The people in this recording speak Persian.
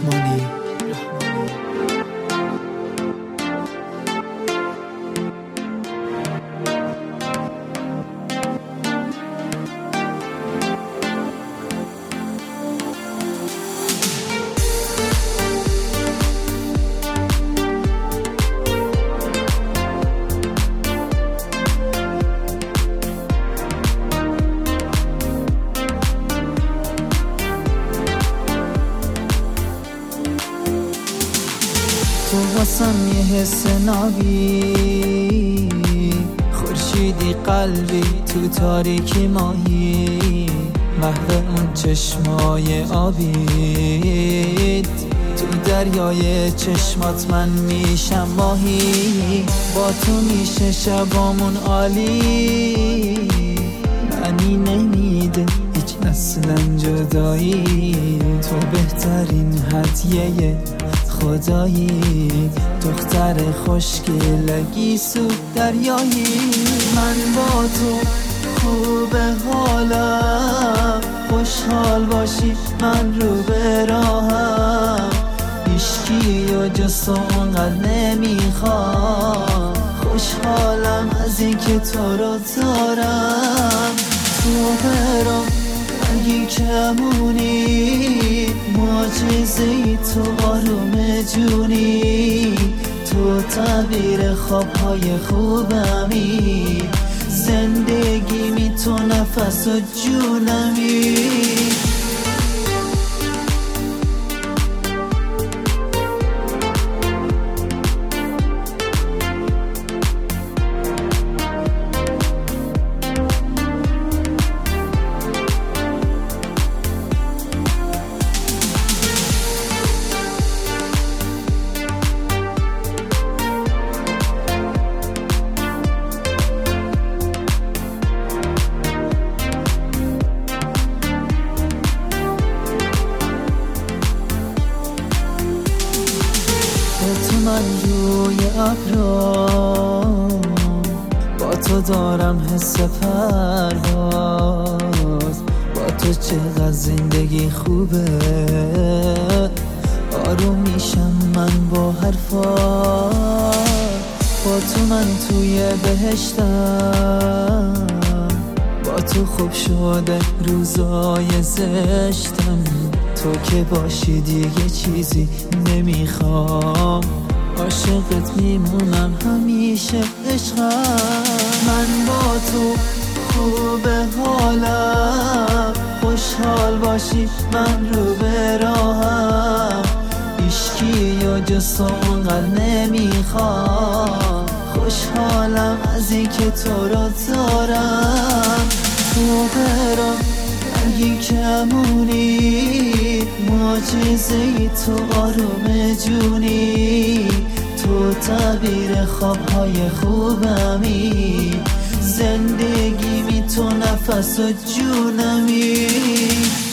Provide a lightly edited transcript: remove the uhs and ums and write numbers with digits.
رحمانی. تو واسم یه حس نابی، خورشیدی قلبی تو تاریکی ماهی، محو اون چشمای آبیت، تو دریای چشمات من میشم ماهی، با تو میشه شبامون عالی، معنی نمیده هیچ اصلا جدایی، تو بهترین هدیه خدایی، دختر خوشگل گیسو دریایی، من با تو خوب حالم، خوشحال باشی من رو به راهم، هیچکی و جز تو انقدر نمیخوام، خوشحالم از این که تو رو دارم، تو برام رنگی کمونی، معجزه‌ای تو آروم جونی، تو تعبیر خوابهای خوبمی، زندگیمی تو نفس و جونمی. من روی ابرام، با تو دارم حس پرواز، با تو چقدر زندگی خوبه، آروم میشم من با حرفات، با تو من توی بهشتم، با تو خوب شده روزای زشتم، تو که باشی دیگه چیزی نمیخوام، عاشقت میمونم همیشه عشقم، من با تو خوب حالم، خوشحال باشی من رو به راهم، هیچکی و جز تو انقدر نمیخوام، خوشحالم از این که تو رو دارم، تو برام رنگی کمونی، معجزه‌ای تو آروم جونی، تو تعبیر خوابهای خوبمی، زندگیمی تو نفس و جونمی.